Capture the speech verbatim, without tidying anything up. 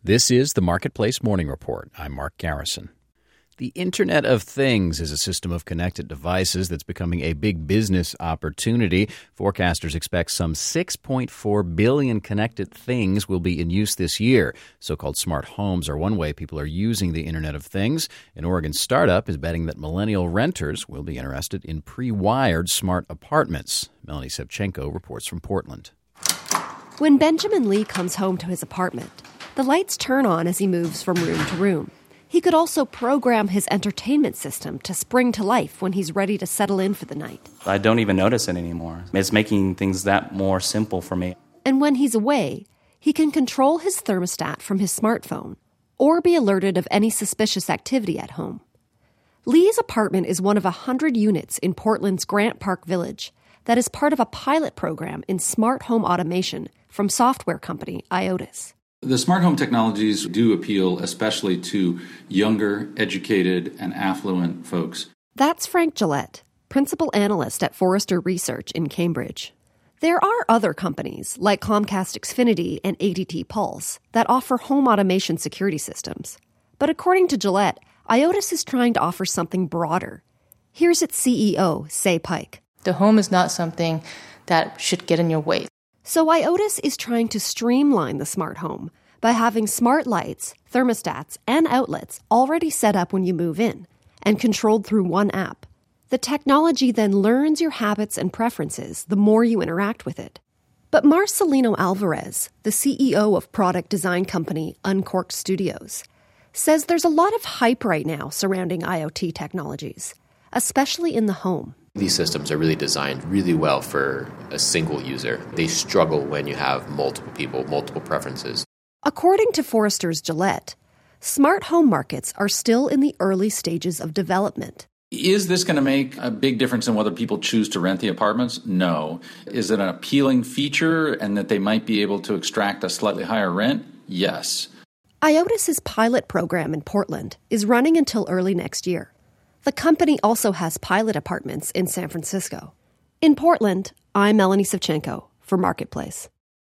This is the Marketplace Morning Report. I'm Mark Garrison. The Internet of Things is a system of connected devices that's becoming a big business opportunity. Forecasters expect some six point four billion connected things will be in use this year. So-called smart homes are one way people are using the Internet of Things. An Oregon startup is betting that millennial renters will be interested in pre-wired smart apartments. Melanie Sevchenko reports from Portland. When Benjamin Lee comes home to his apartment, the lights turn on as he moves from room to room. He could also program his entertainment system to spring to life when he's ready to settle in for the night. I don't even notice it anymore. It's making things that more simple for me. And when he's away, he can control his thermostat from his smartphone or be alerted of any suspicious activity at home. Lee's apartment is one of a hundred units in Portland's Grant Park Village that is part of a pilot program in smart home automation from software company IOTAS. The smart home technologies do appeal especially to younger, educated, and affluent folks. That's Frank Gillette, principal analyst at Forrester Research in Cambridge. There are other companies like Comcast Xfinity and A D T Pulse that offer home automation security systems. But according to Gillette, IOTAS is trying to offer something broader. Here's its C E O, Say Pike. The home is not something that should get in your way. So IOTAS is trying to streamline the smart home by having smart lights, thermostats, and outlets already set up when you move in and controlled through one app. The technology then learns your habits and preferences the more you interact with it. But Marcelino Alvarez, the C E O of product design company Uncorked Studios, says there's a lot of hype right now surrounding IoT technologies, especially in the home. These systems are really designed really well for a single user. They struggle when you have multiple people, multiple preferences. According to Forrester's Gillette, smart home markets are still in the early stages of development. Is this going to make a big difference in whether people choose to rent the apartments? No. Is it an appealing feature and that they might be able to extract a slightly higher rent? Yes. IOTAS's pilot program in Portland is running until early next year. The company also has pilot apartments in San Francisco. In Portland, I'm Melanie Sevchenko for Marketplace.